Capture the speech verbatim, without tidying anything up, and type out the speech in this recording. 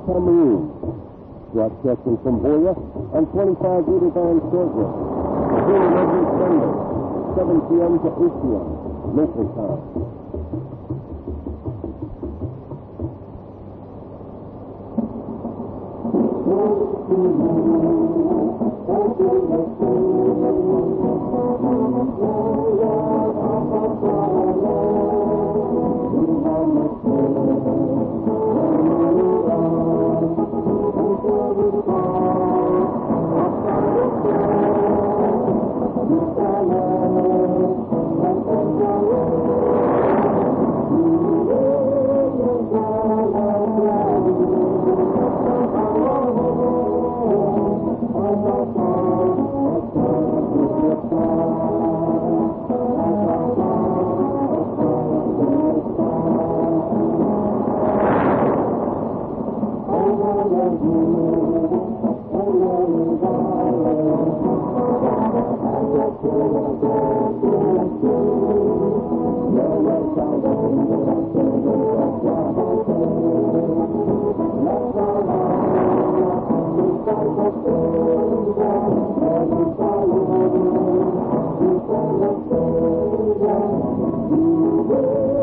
Cameroon. Broadcasting from Hoya on twenty-five Rudolph Island shortwave. Hearing every Sunday, seven p.m. to eight p.m. local time. Thank you.